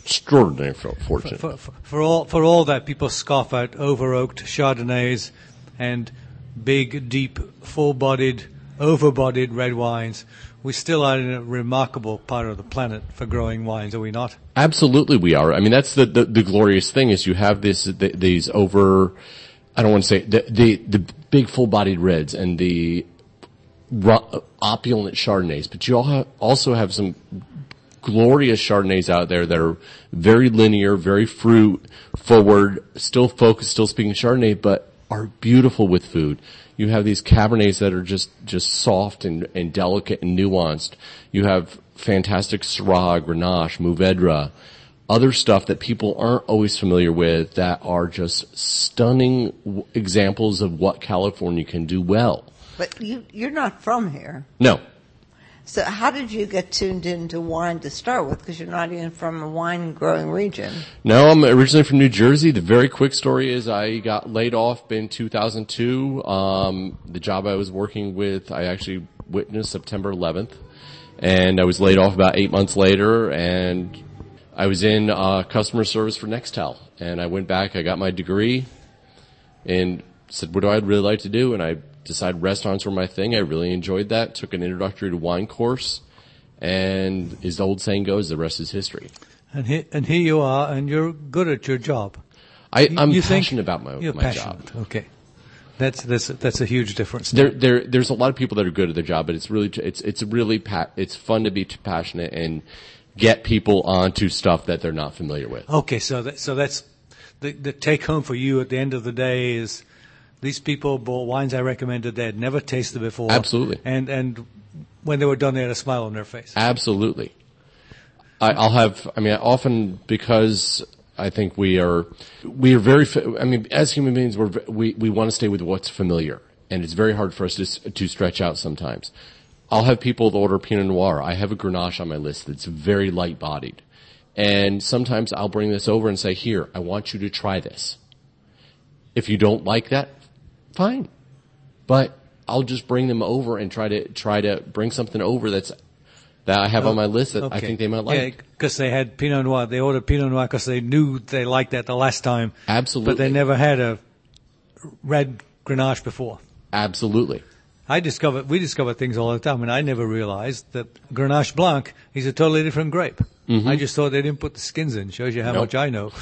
extraordinarily fortunate. For all that people scoff at over-oaked Chardonnays and big, deep, full-bodied, over-bodied red wines, we still are in a remarkable part of the planet for growing wines, are we not? Absolutely we are. I mean, that's the glorious thing is you have these over, I don't want to say, the big full-bodied reds and the opulent Chardonnays, but you also have some glorious Chardonnays out there that are very linear, very fruit forward, still focused, still speaking Chardonnay, but are beautiful with food. You have these Cabernets that are just soft and delicate and nuanced. You have fantastic Syrah, Grenache, Mourvedre, other stuff that people aren't always familiar with that are just stunning examples of what California can do well. But you're not from here. No. So how did you get tuned into wine to start with? Because you're not even from a wine-growing region. No, I'm originally from New Jersey. The very quick story is I got laid off in 2002. The job I was working with, I actually witnessed September 11th. And I was laid off about 8 months later, and I was in customer service for Nextel. And I went back, I got my degree, and said, what do I really like to do? And I decided restaurants were my thing. I really enjoyed that. Took an introductory to wine course, and as the old saying goes, the rest is history. And here you are, and you're good at your job. I'm passionate about my passionate. job. Okay, that's a huge difference. There's a lot of people that are good at their job, but it's fun to be passionate and get people onto stuff that they're not familiar with. Okay, so that's the take home for you at the end of the day is. These people bought wines I recommended they had never tasted before. Absolutely. And when they were done, they had a smile on their face. Absolutely. Often because I think we are very, as human beings, we want to stay with what's familiar. And it's very hard for us to stretch out sometimes. I'll have people that order Pinot Noir. I have a Grenache on my list that's very light bodied. And sometimes I'll bring this over and say, here, I want you to try this. If you don't like that, fine. But I'll just bring them over and try to bring something over that I have on my list that I think they might like. Yeah, because they had Pinot Noir. They ordered Pinot Noir because they knew they liked that the last time. Absolutely. But they never had a red Grenache before. Absolutely. We discover things all the time, and I never realized that Grenache Blanc is a totally different grape. Mm-hmm. I just thought they didn't put the skins in. Shows you how much I know.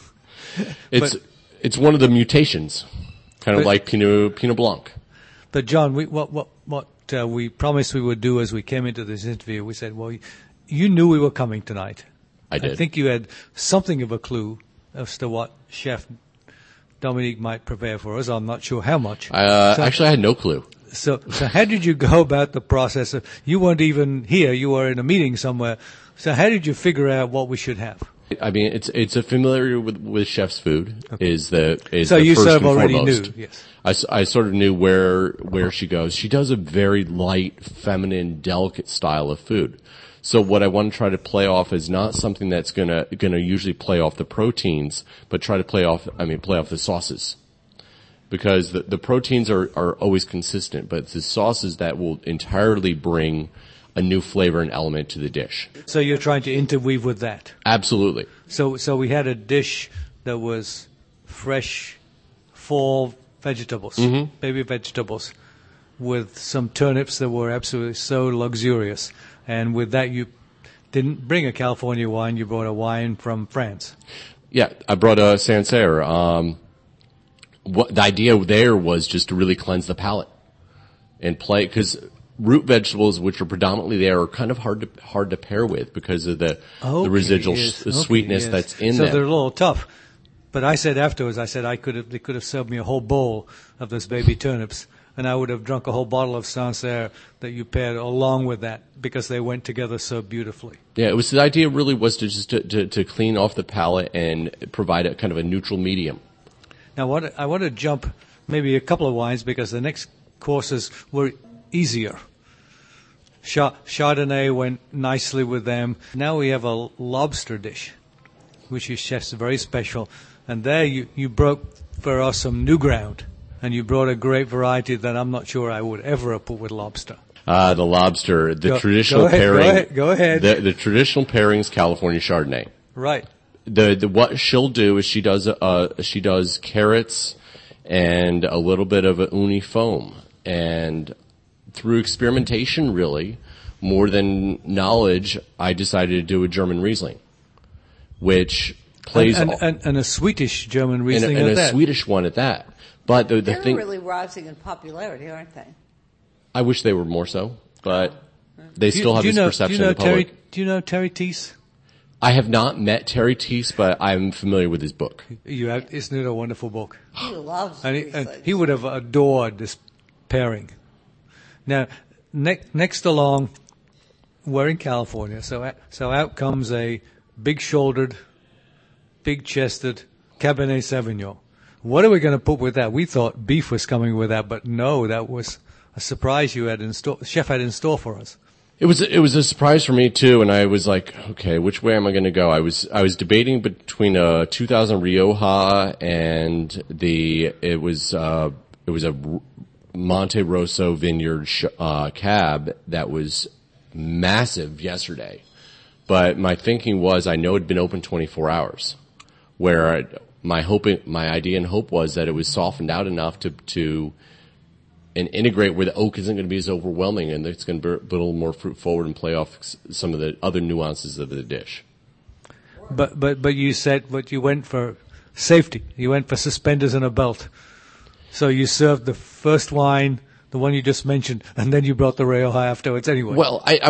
It's one of the mutations. Kind of like Pinot Blanc. But John, what we promised we would do as we came into this interview, we said, well, you knew we were coming tonight. I did. I think you had something of a clue as to what Chef Dominique might prepare for us. I'm not sure how much. Actually, I had no clue. So how did you go about the process of, you weren't even here, you were in a meeting somewhere. So how did you figure out what we should have? I mean, it's a familiarity with chef's food is so the you first sort of and already foremost. knew, yes. I sort of knew where she goes. She does a very light, feminine, delicate style of food. So what I want to try to play off is not something that's gonna usually play off the proteins, but try to play off the sauces. Because the proteins are always consistent, but it's the sauces that will entirely bring a new flavor and element to the dish. So you're trying to interweave with that? Absolutely. So we had a dish that was fresh fall vegetables, baby vegetables, with some turnips that were absolutely so luxurious. And with that, you didn't bring a California wine, you brought a wine from France. Yeah, I brought a Sancerre. The idea there was just to really cleanse the palate and play, because root vegetables, which are predominantly there, are kind of hard to pair with because of the residual sweetness that's in them. So they're a little tough. But I said afterwards, they could have served me a whole bowl of those baby turnips, and I would have drunk a whole bottle of Sancerre that you paired along with that because they went together so beautifully. Yeah, it was, the idea really was to just to clean off the palate and provide a kind of a neutral medium. Now, I want to jump maybe a couple of wines because the next courses were easier. Chardonnay went nicely with them. Now we have a lobster dish, which is chef's very special. And there you broke for us some new ground, and you brought a great variety that I'm not sure I would ever have put with lobster. The lobster, traditional pairing. Go ahead. The traditional pairing is California Chardonnay. Right. The what she'll do is she does carrots and a little bit of a uni foam, and through experimentation, really more than knowledge, I decided to do a German Riesling, which plays and a Swedish German Riesling and at that. a Swedish one at that. But the They're thing, really rising in popularity, aren't they? I wish they were more so, but they still have this perception in the public. Do you know Terry Teese? I have not met Terry Teese, but I'm familiar with his book. Isn't it a wonderful book? He loves And Rieslings. he would have adored this pairing. Now, next along, we're in California, so out comes a big-shouldered, big-chested Cabernet Sauvignon. What are we going to put with that? We thought beef was coming with that, but no, that was a surprise chef had in store for us. It was a surprise for me too, and I was like, okay, which way am I going to go? I was debating between a 2000 Rioja and it was a Monte Rosso vineyard cab that was massive yesterday. But my thinking was, I know it'd been open 24 hours, where my idea and hope was that it was softened out enough to and integrate where the oak isn't going to be as overwhelming, and it's going to be a little more fruit forward and play off some of the other nuances of the dish. But you went for safety. You went for suspenders and a belt. So you served the first wine, the one you just mentioned, and then you brought the Rioja afterwards anyway. Well, had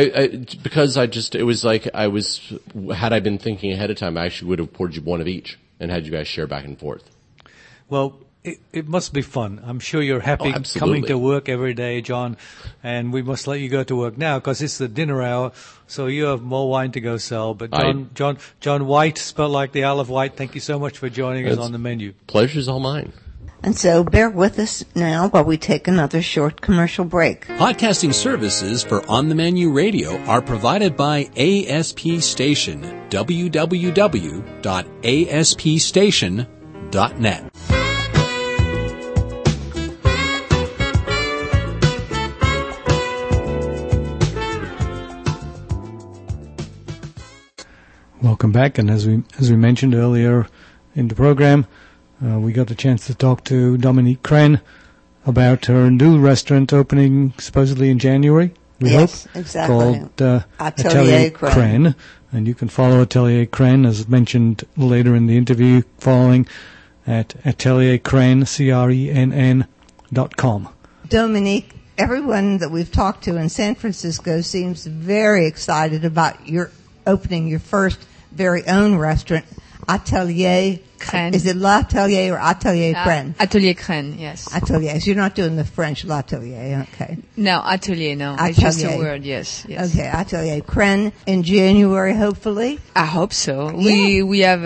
I been thinking ahead of time, I actually would have poured you one of each and had you guys share back and forth. Well, it must be fun. I'm sure you're happy coming to work every day, John, and we must let you go to work now because it's the dinner hour, so you have more wine to go sell. But John White, spelled like the Isle of Wight, thank you so much for joining us on the menu. Pleasure's all mine. And so bear with us now while we take another short commercial break. Podcasting services for On the Menu Radio are provided by ASP Station, www.aspstation.net. Welcome back, and as we mentioned earlier in the program, we got a chance to talk to Dominique Crenn about her new restaurant opening supposedly in January, we hope. Exactly. Called Atelier Crenn. And you can follow Atelier Crenn, as mentioned later in the interview, following at ateliercrenn, CRENN.com. Dominique, everyone that we've talked to in San Francisco seems very excited about your opening your first very own restaurant, Atelier Crenn. Is it L'Atelier or Atelier Crenn? Atelier Crenn, yes. Atelier. So you're not doing the French L'Atelier, okay. No, Atelier, no. Atelier. It's just a word, yes. Okay, Atelier Crenn in January, hopefully. I hope so. Yeah. We have,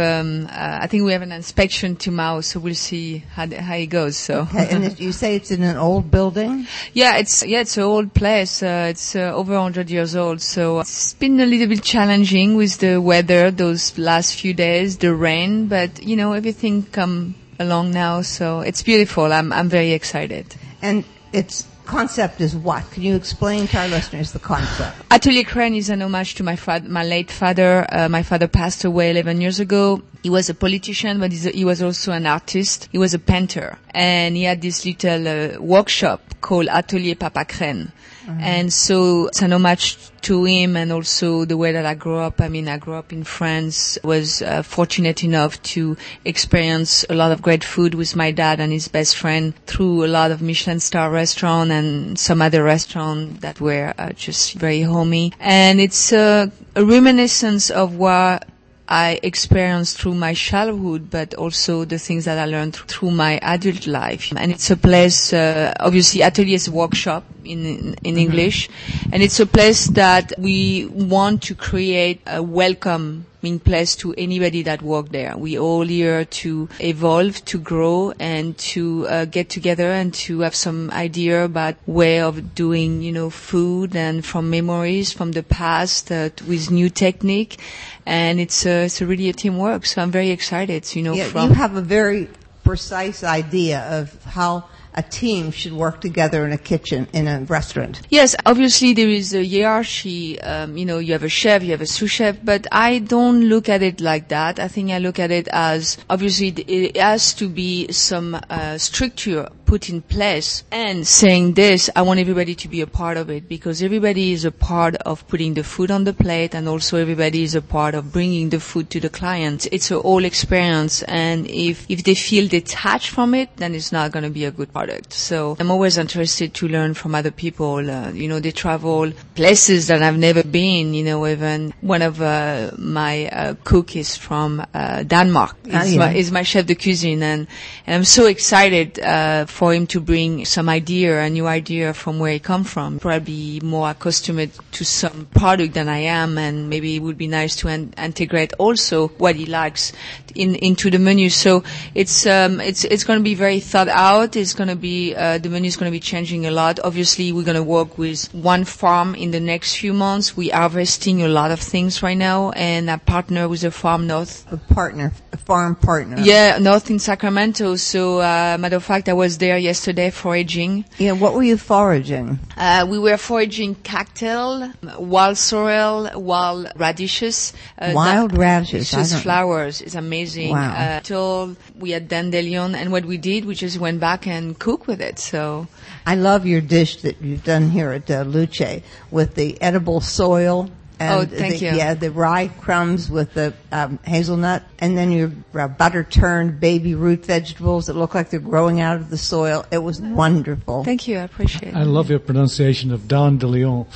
I think we have an inspection tomorrow, so we'll see how it goes, so. Okay, and you say it's in an old building? Yeah, it's an old place. It's over 100 years old, so it's been a little bit challenging with the weather those last few days, the rain, but everything come along now, so it's beautiful. I'm very excited. And its concept is what? Can you explain to our listeners the concept? Atelier Crenn is an homage to my late father. My father passed away 11 years ago. He was a politician, but he was also an artist. He was a painter, and he had this little workshop called Atelier Papa Crenn. Mm-hmm. And so it's an homage to him, and also the way that I grew up. I mean, I grew up in France, was fortunate enough to experience a lot of great food with my dad and his best friend through a lot of Michelin star restaurants and some other restaurants that were just very homey. And it's a reminiscence of what I experienced through my childhood, but also the things that I learned through my adult life. And it's a place, obviously Atelier is a workshop in English, and it's a place that we want to create a welcoming place to anybody that work there. We all here to evolve, to grow, and to get together and to have some idea about way of doing, food, and from memories from the past with new technique. And it's really a teamwork. So I'm very excited. You have a very precise idea of how a team should work together in a kitchen, in a restaurant? Yes, obviously there is a hierarchy. You have a chef, you have a sous chef, but I don't look at it like that. I think I look at it as, obviously it has to be some structure put in place, and saying this, I want everybody to be a part of it, because everybody is a part of putting the food on the plate, and also everybody is a part of bringing the food to the client. It's a whole experience, and if they feel detached from it, then it's not going to be a good product. So I'm always interested to learn from other people. They travel places that I've never been. Even one of my cook is from Denmark. Is my chef de cuisine, and I'm so excited for him to bring some a new idea from where he come from. Probably more accustomed to some product than I am, and maybe it would be nice to integrate also what he likes into the menu. So it's going to be very thought out. It's going to be the menu is going to be changing a lot. Obviously, we're going to work with one farm in the next few months. We are harvesting a lot of things right now, and I partner with a farm north. A farm partner. Yeah, north in Sacramento. So, matter of fact, I was there yesterday foraging. Yeah, what were you foraging? We were foraging cactus, wild sorrel, wild radishes. Wild radishes. It's just flowers. It's amazing. Wow. We had dandelion, and what we did, we just went back and cooked with it. So, I love your dish that you've done here at Luce with the edible soil. And thank you. Yeah, the rye crumbs with the hazelnut, and then your butter-turned baby root vegetables that look like they're growing out of the soil. It was wonderful. Thank you. I appreciate it. I love your pronunciation of Dandelion.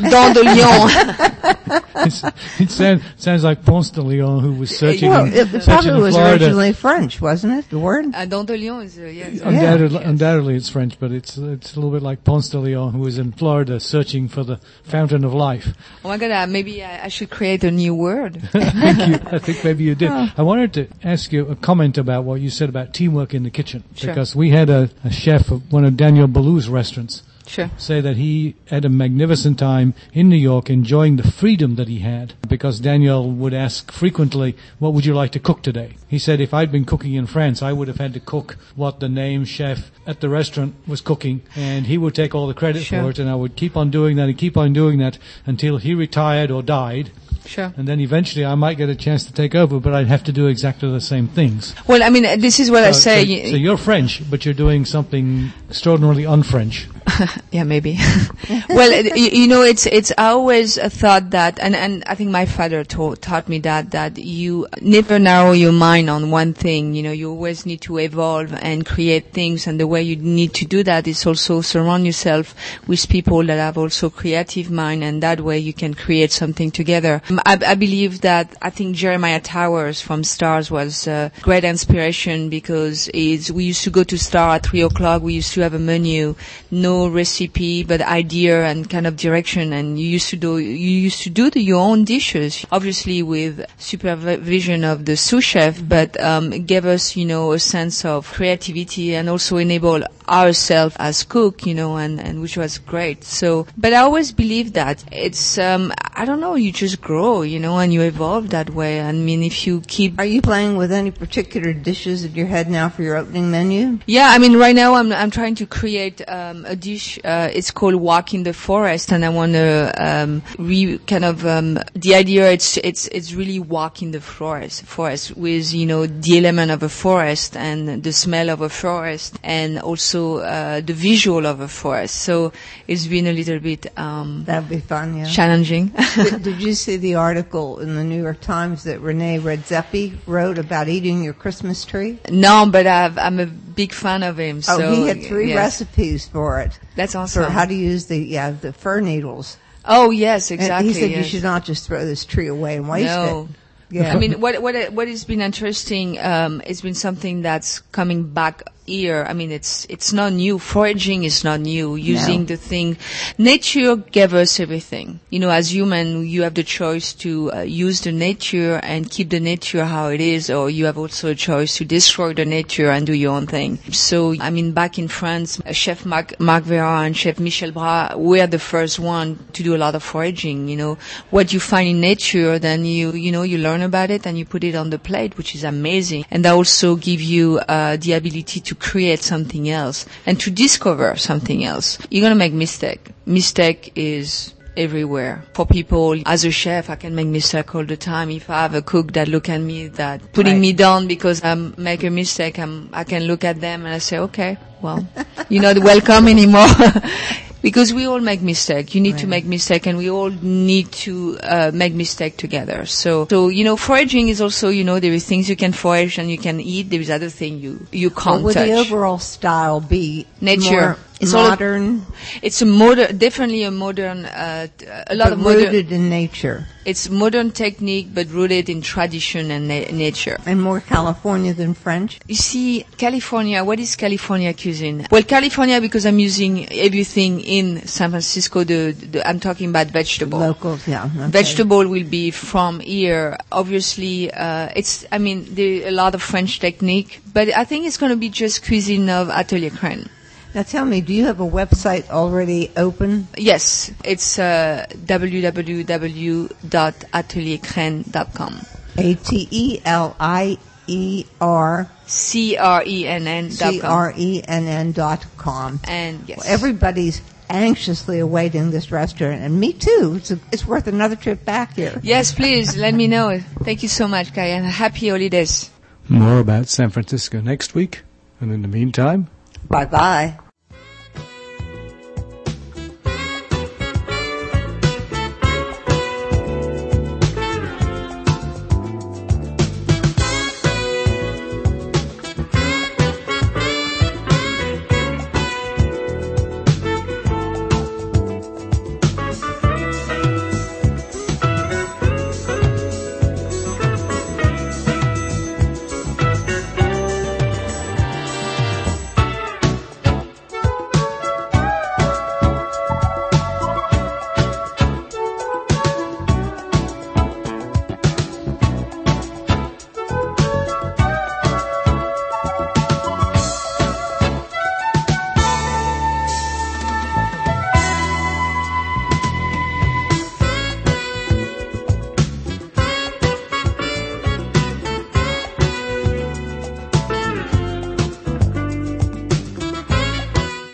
Dandelion. It sounds like Ponce de Leon, who was searching it probably was Florida. Originally French, wasn't it, the word? Dandelion is, yes. Undoubtedly it's French, but it's a little bit like Ponce de Leon, who was in Florida searching for the fountain of life. Oh my God, maybe I should create a new word. I think maybe you did. I wanted to ask you a comment about what you said about teamwork in the kitchen. Sure. Because we had a chef of one of Daniel Boulud's restaurants Sure. say that he had a magnificent time in New York enjoying the freedom that he had, because Daniel would ask frequently, what would you like to cook today? He said, if I'd been cooking in France, I would have had to cook what the name chef at the restaurant was cooking, and he would take all the credit Sure. for it, and I would keep on doing that and keep on doing that until he retired or died. Sure. And then eventually I might get a chance to take over, but I'd have to do exactly the same things. Well, I mean, this is what I say. So you're French, but you're doing something extraordinarily un-French. Yeah, maybe. Well, it's always a thought that, and I think my father taught me that you never narrow your mind on one thing. You always need to evolve and create things, and the way you need to do that is also surround yourself with people that have also creative mind, and that way you can create something together. I believe that, I think Jeremiah Towers from Stars was great inspiration, because we used to go to Star at 3:00. We used to have a menu, no recipe, but idea and kind of direction, and you used to do your own dishes, obviously with supervision of the sous chef, but gave us, a sense of creativity, and also enable ourselves as cook, and which was great. So, but I always believe that it's, I don't know, you just grow, and you evolve that way. I mean, if you keep... Are you playing with any particular dishes in your head now for your opening menu? Yeah, I mean, right now I'm trying to create a dish. It's called Walk in the Forest, and I want to the idea. It's really walk in the forest with the element of a forest and the smell of a forest, and also the visual of a forest. So it's been a little bit that'd be fun. Yeah, challenging. Did you see the article in the New York Times that Rene Redzepi wrote about eating your Christmas tree? No, but I'm a big fan of him. So he had 3 recipes for it. That's awesome. For how to use the fir needles. Oh yes, exactly. And he said yes. you should not just throw this tree away and waste it. Yeah. I mean, what has been interesting, it's been something that's coming back here. I mean, it's not new. Foraging is not new. Using the thing. Nature gave us everything. As human, you have the choice to use the nature and keep the nature how it is, or you have also a choice to destroy the nature and do your own thing. So, I mean, back in France, Chef Marc Véran and Chef Michel Bras were the first one to do a lot of foraging. What you find in nature, then you learn about it and you put it on the plate, which is amazing. And that also give you the ability to create something else and to discover something else. You're going to make mistake. Mistake is everywhere. For people, as a chef, I can make mistake all the time. If I have a cook that look at me, that putting me down because I make a mistake, I can look at them and I say, okay, well, you're not welcome anymore. Because we all make mistake. You need to make mistake, and we all need to make mistake together. So foraging is also, there is things you can forage and you can eat. There is other thing you can't would touch. the overall style be nature? It's modern. It's definitely a modern, a lot of modern. Rooted in nature. It's modern technique, but rooted in tradition and nature. And more California than French. You see, California. What is California cuisine? Well, California, because I'm using everything in San Francisco. I'm talking about vegetable. Locals, yeah. Okay. Vegetable will be from here. Obviously, there a lot of French technique, but I think it's going to be just cuisine of Atelier Crane. Now tell me, do you have a website already open? Yes, it's www.ateliercrane.com. ATELIERCRENN.com. And yes. Well, everybody's anxiously awaiting this restaurant, and me too. It's worth another trip back here. Yes, please, let me know. Thank you so much, Kai, and happy holidays. More about San Francisco next week, and in the meantime, Bye-bye.